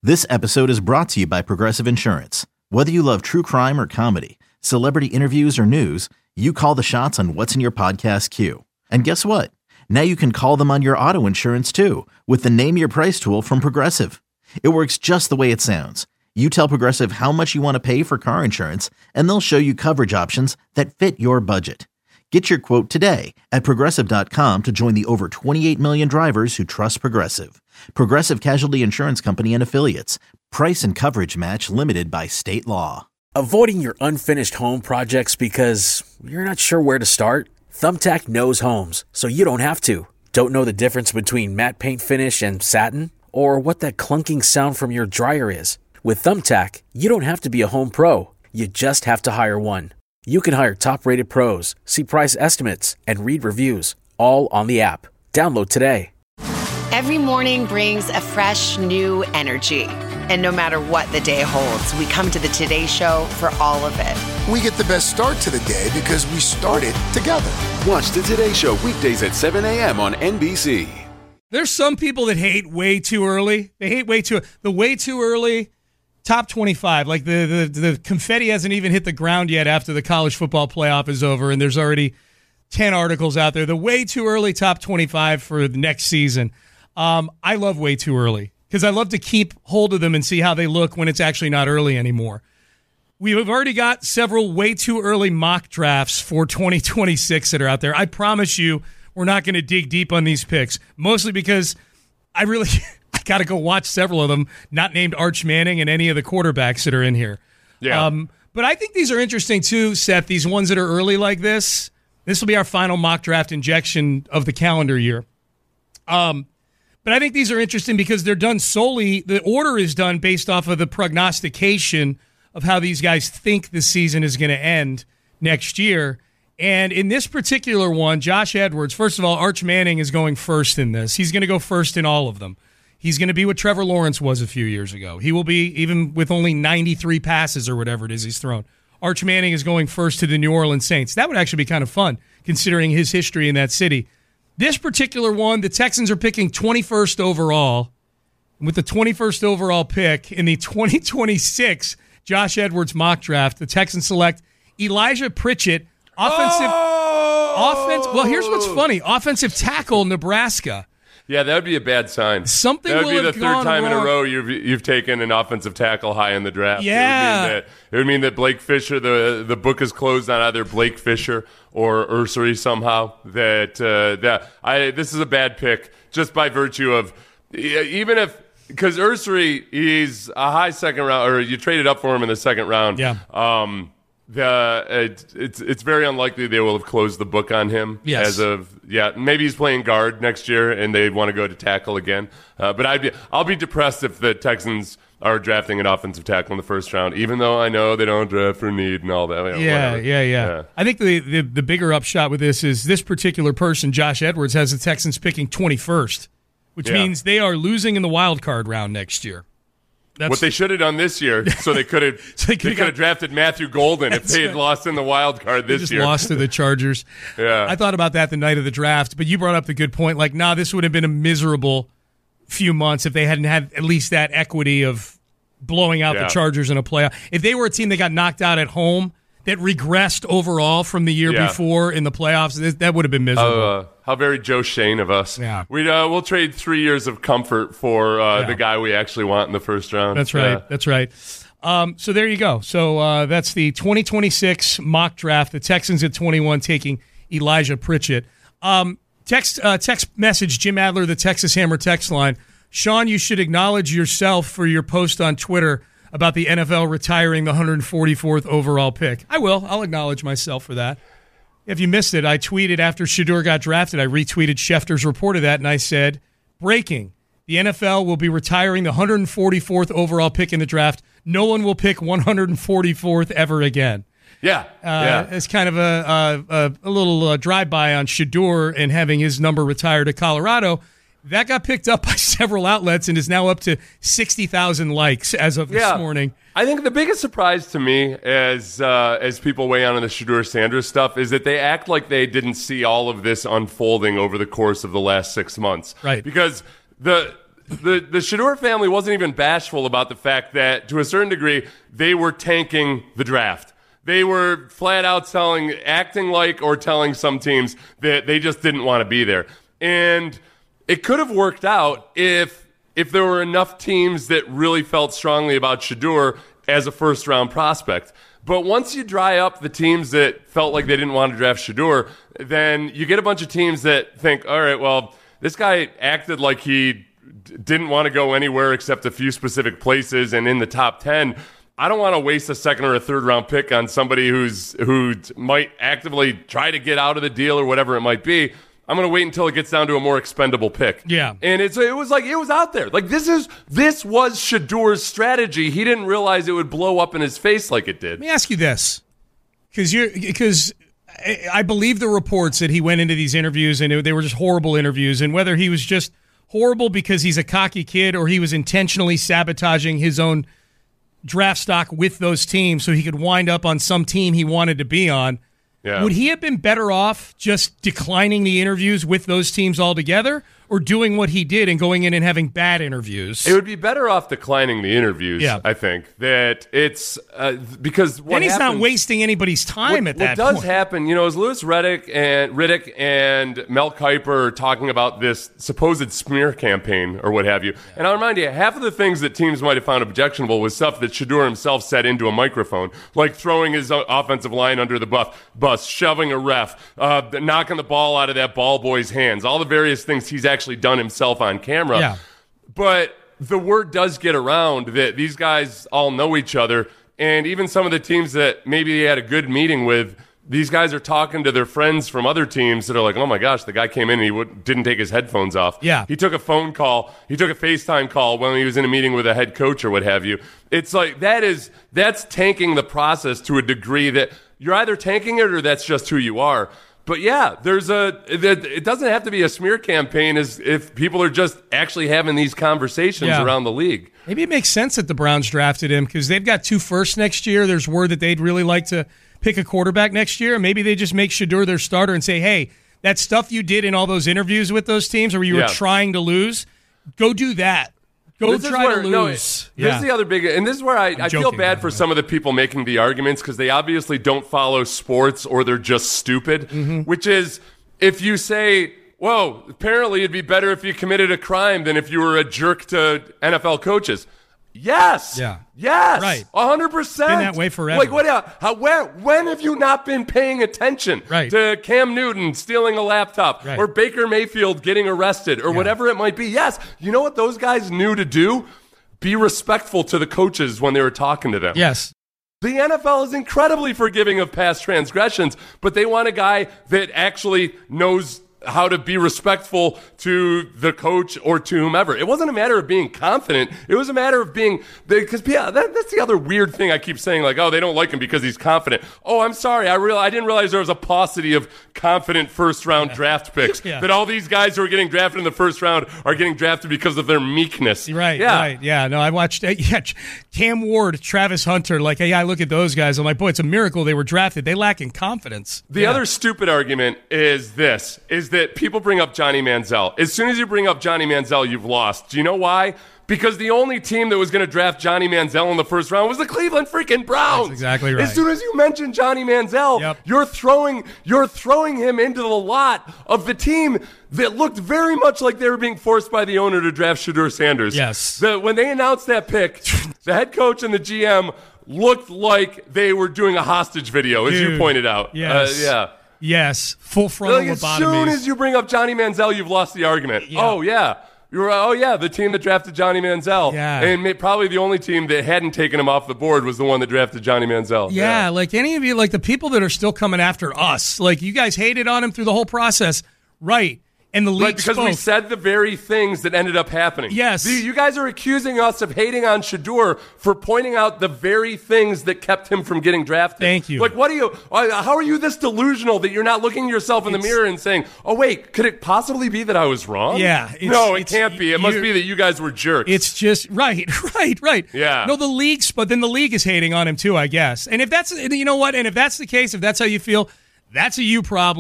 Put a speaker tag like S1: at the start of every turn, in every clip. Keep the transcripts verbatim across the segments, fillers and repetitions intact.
S1: This episode is brought to you by Progressive Insurance. Whether you love true crime or comedy, celebrity interviews or news, you call the shots on what's in your podcast queue. And guess what? Now you can call them on your auto insurance too with the Name Your Price tool from Progressive. It works just the way it sounds. You tell Progressive how much you want to pay for car insurance, and they'll show you coverage options that fit your budget. Get your quote today at Progressive dot com to join the over twenty-eight million drivers who trust Progressive. Progressive Casualty Insurance Company and Affiliates. Price and coverage match limited by state law.
S2: Avoiding your unfinished home projects because you're not sure where to start? Thumbtack knows homes, so you don't have to. Don't know the difference between matte paint finish and satin? Or what that clunking sound from your dryer is? With Thumbtack, you don't have to be a home pro. You just have to hire one. You can hire top-rated pros, see price estimates, and read reviews, all on the app. Download today.
S3: Every morning brings a fresh, new energy. And no matter what the day holds, we come to the Today Show for all of it.
S4: We get the best start to the day because we started together.
S5: Watch the Today Show weekdays at seven a.m. on N B C.
S6: There's some people that hate way too early. They hate way too the way too early top twenty-five. Like the, the the confetti hasn't even hit the ground yet after the college football playoff is over, and there's already ten articles out there. The way too early top twenty-five for the next season. Um, I love way too early because I love to keep hold of them and see how they look when it's actually not early anymore. We've already got several way too early mock drafts for twenty twenty-six that are out there. I promise you we're not going to dig deep on these picks, mostly because I really I got to go watch several of them, not named Arch Manning and any of the quarterbacks that are in here.
S7: Yeah.
S6: Um, but I think these are interesting too, Seth, these ones that are early like this. This will be our final mock draft injection of the calendar year. Um, but I think these are interesting because they're done solely, the order is done based off of the prognostication of how these guys think the season is going to end next year. And in this particular one, Josh Edwards, first of all, Arch Manning is going first in this. He's going to go first in all of them. He's going to be what Trevor Lawrence was a few years ago. He will be, even with only ninety-three passes or whatever it is he's thrown. Arch Manning is going first to the New Orleans Saints. That would actually be kind of fun, considering his history in that city. This particular one, the Texans are picking twenty-first overall. With the twenty-first overall pick in the twenty twenty-six Josh Edwards mock draft, the Texans select Elijah Pritchett, offensive
S7: Oh!
S6: offense. Well, here's what's funny: offensive tackle, Nebraska.
S7: Yeah, that would be a bad sign.
S6: Something
S7: that would
S6: will
S7: be the
S6: have
S7: third
S6: gone
S7: time in a
S6: wrong.
S7: row you've you've taken an offensive tackle high in the draft.
S6: Yeah.
S7: It would mean that, it would mean that Blake Fisher, the the book is closed on either Blake Fisher or Ursary somehow. That uh, that I this is a bad pick just by virtue of even if because Ursary he's a high second round or you traded up for him in the second round.
S6: Yeah.
S7: Um, The it, it's it's very unlikely they will have closed the book on him.
S6: Yes.
S7: As of yeah, maybe he's playing guard next year and they want to go to tackle again. Uh, but I'd be I'll be depressed if the Texans are drafting an offensive tackle in the first round, even though I know they don't draft for need and all that. You know,
S6: Yeah,
S7: whatever.
S6: yeah, yeah,
S7: Yeah.
S6: I think the, the the bigger upshot with this is this particular person, Josh Edwards, has the Texans picking twenty-first, which
S7: Yeah.
S6: means they are losing in the wild card round next year. That's
S7: What they should have done this year, so they could have
S6: So they
S7: they
S6: could've
S7: could have
S6: got-
S7: drafted Matthew Golden if
S6: That's
S7: they had
S6: right.
S7: lost in the wild card
S6: They
S7: this
S6: just
S7: year.
S6: lost to the Chargers.
S7: Yeah.
S6: I thought about that the night of the draft, but you brought up the good point. Like, nah, this would have been a miserable few months if they hadn't had at least that equity of blowing out
S7: Yeah.
S6: the Chargers in a playoff. If they were a team that got knocked out at home, that regressed overall from the year
S7: Yeah.
S6: before in the playoffs, th- that would have been miserable.
S7: Uh, how very Joe Shane of us.
S6: Yeah.
S7: We'd, uh, we'll trade three years of comfort for uh,
S6: Yeah.
S7: the guy we actually want in the first round.
S6: That's right.
S7: Yeah.
S6: That's right. Um, so there you go. So uh, that's the twenty twenty-six mock draft. The Texans at twenty-one taking Elijah Pritchett. Um, text uh, text message Jim Adler, the Texas Hammer text line. Sean, you should acknowledge yourself for your post on Twitter about the N F L retiring the one hundred forty-fourth overall pick. I will. I'll acknowledge myself for that. If you missed it, I tweeted after Shedeur got drafted. I retweeted Schefter's report of that, and I said, breaking. The N F L will be retiring the one hundred forty-fourth overall pick in the draft. No one will pick one hundred forty-fourth ever again.
S7: Yeah.
S6: Uh,
S7: yeah.
S6: It's kind of a, a, a little uh, drive-by on Shedeur and having his number retired to Colorado. That got picked up by several outlets and is now up to sixty thousand likes as of this
S7: Yeah.
S6: morning.
S7: I think the biggest surprise to me as uh, as people weigh on the Shedeur Sanders stuff is that they act like they didn't see all of this unfolding over the course of the last six months.
S6: Right.
S7: Because the the, the Shedeur family wasn't even bashful about the fact that, to a certain degree, they were tanking the draft. They were flat out telling, acting like or telling some teams that they just didn't want to be there. And it could have worked out if if there were enough teams that really felt strongly about Shedeur as a first-round prospect. But once you dry up the teams that felt like they didn't want to draft Shedeur, then you get a bunch of teams that think, all right, well, this guy acted like he d- didn't want to go anywhere except a few specific places and in the top ten. I don't want to waste a second or a third round pick on somebody who's who might actively try to get out of the deal or whatever it might be. I'm going to wait until it gets down to a more expendable pick.
S6: Yeah.
S7: And it's it was like it was out there. Like this is this was Shedeur's strategy. He didn't realize it would blow up in his face like it did.
S6: Let me ask you this. Cuz you because I believe the reports that he went into these interviews and they were just horrible interviews, and whether he was just horrible because he's a cocky kid or he was intentionally sabotaging his own draft stock with those teams so he could wind up on some team he wanted to be on. Yeah. Would he have been better off just declining the interviews with those teams altogether, or doing what he did and going in and having bad interviews?
S7: It would be better off declining the interviews,
S6: yeah.
S7: I think. That it's uh, because what
S6: then he's
S7: happens,
S6: not wasting anybody's time
S7: what,
S6: at that
S7: point. What does
S6: point.
S7: happen, you know, is Louis Riddick and Riddick and Mel Kiper talking about this supposed smear campaign or what have you. Yeah. And I'll remind you, half of the things that teams might have found objectionable was stuff that Shedeur himself said into a microphone, like throwing his offensive line under the bus, bus shoving a ref, uh, knocking the ball out of that ball boy's hands, all the various things he's actually done himself on camera.
S6: Yeah.
S7: But the word does get around that these guys all know each other, and even some of the teams that maybe he had a good meeting with, these guys are talking to their friends from other teams that are like, oh my gosh, the guy came in and he would, didn't take his headphones off.
S6: Yeah.
S7: He took a phone call. He took a FaceTime call when he was in a meeting with a head coach or what have you. It's like that is that's tanking the process to a degree that you're either tanking it or that's just who you are. But yeah, there's a. It doesn't have to be a smear campaign as if people are just actually having these conversations
S6: yeah.
S7: around the league.
S6: Maybe it makes sense that the Browns drafted him because they've got two firsts next year. There's word that they'd really like to pick a quarterback next year. Maybe they just make Shedeur their starter and say, hey, that stuff you did in all those interviews with those teams where you
S7: yeah.
S6: were trying to lose, go do that. Go
S7: this
S6: try
S7: where,
S6: to lose.
S7: No, this
S6: yeah.
S7: is the other big, and this is where I, I feel bad for some of the people making the arguments because they obviously don't follow sports or they're just stupid,
S6: mm-hmm.
S7: which is if you say, whoa, apparently it'd be better if you committed a crime than if you were a jerk to N F L coaches. Yes.
S6: Yeah.
S7: Yes.
S6: Right.
S7: one hundred percent.
S6: Been that way forever.
S7: Like, what? How, where, when have you not been paying attention
S6: right.
S7: to Cam Newton stealing a laptop
S6: right.
S7: or Baker Mayfield getting arrested or
S6: yeah.
S7: whatever it might be? Yes. You know what those guys knew to do? Be respectful to the coaches when they were talking to them.
S6: Yes.
S7: The N F L is incredibly forgiving of past transgressions, but they want a guy that actually knows how to be respectful to the coach or to whomever. It wasn't a matter of being confident. It was a matter of being, because yeah, that, that's the other weird thing I keep saying, like, oh, they don't like him because he's confident. Oh, I'm sorry. I real I didn't realize there was a paucity of confident first round yeah. draft picks.
S6: yeah.
S7: That all these guys who are getting drafted in the first round are getting drafted because of their meekness.
S6: Right,
S7: yeah.
S6: right. Yeah, no, I watched uh, yeah, Cam Ward, Travis Hunter, like, hey, I look at those guys. I'm like, boy, it's a miracle they were drafted. They lack in confidence.
S7: The
S6: yeah.
S7: other stupid argument is this, is that people bring up Johnny Manziel. As soon as you bring up Johnny Manziel, you've lost. Do you know why? Because the only team that was going to draft Johnny Manziel in the first round was the Cleveland freaking Browns.
S6: That's exactly right.
S7: As soon as you mention Johnny Manziel,
S6: yep.
S7: you're throwing you're throwing him into the lot of the team that looked very much like they were being forced by the owner to draft Shedeur Sanders.
S6: Yes.
S7: The, when they announced that pick, the head coach and the G M looked like they were doing a hostage video, as
S6: Dude,
S7: you pointed out.
S6: Yes.
S7: Uh, yeah.
S6: Yes, full frontal
S7: like,
S6: lobotomies.
S7: As soon as you bring up Johnny Manziel, you've lost the argument.
S6: Yeah.
S7: Oh, yeah. You're, oh, yeah, the team that drafted Johnny Manziel.
S6: Yeah.
S7: And may, probably the only team that hadn't taken him off the board was the one that drafted Johnny Manziel.
S6: Yeah,
S7: yeah,
S6: like any of you, like the people that are still coming after us, like you guys hated on him through the whole process. Right. And the league
S7: right, because
S6: spoke.
S7: we said the very things that ended up happening.
S6: Yes.
S7: The, you guys are accusing us of hating on Shedeur for pointing out the very things that kept him from getting drafted.
S6: Thank you.
S7: Like, what are you, uh, how are you this delusional that you're not looking yourself in the
S6: It's-
S7: mirror and saying, oh, wait, could it possibly be that I was wrong?
S6: Yeah, it's-
S7: no, it
S6: it's-
S7: can't be. It must
S6: you're-
S7: be that you guys were jerks.
S6: It's just right, right, right.
S7: Yeah.
S6: No, the league's, but then the league is hating on him too, I guess. And if that's, you know what? And if that's the case, if that's how you feel, that's a you problem,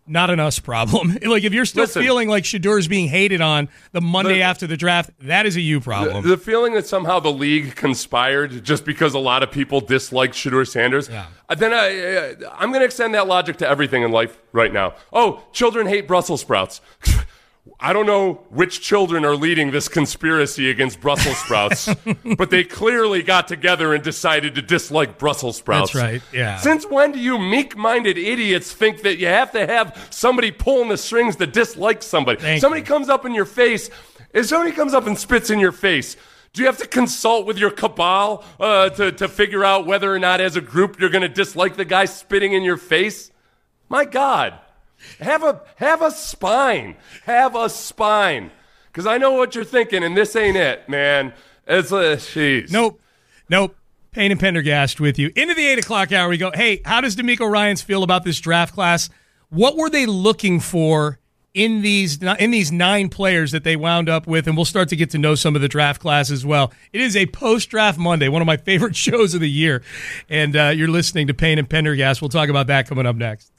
S6: not an us problem. Like, if you're still
S7: Listen,
S6: feeling like Shedeur being hated on the Monday
S7: the,
S6: after the draft, that is a you problem.
S7: The, the feeling that somehow the league conspired just because a lot of people disliked Shedeur Sanders,
S6: yeah.
S7: uh, then I, uh, I'm going to extend that logic to everything in life right now. Oh, children hate Brussels sprouts. I don't know which children are leading this conspiracy against Brussels sprouts, but they clearly got together and decided to dislike Brussels sprouts.
S6: That's right, yeah.
S7: Since when do you meek-minded idiots think that you have to have somebody pulling the strings to dislike somebody?
S6: Thank
S7: somebody
S6: you.
S7: comes up in your face. If somebody comes up and spits in your face, do you have to consult with your cabal uh, to, to figure out whether or not as a group you're going to dislike the guy spitting in your face? My God. Have a have a spine. Have a spine. Because I know what you're thinking, and this ain't it, man. It's a, jeez.
S6: Nope. Nope. Payne and Pendergast with you. Into the eight o'clock hour, we go, hey, how does D'Amico Ryans feel about this draft class? What were they looking for in these in these nine players that they wound up with? And we'll start to get to know some of the draft class as well. It is a post-draft Monday, one of my favorite shows of the year. And uh, you're listening to Payne and Pendergast. We'll talk about that coming up next.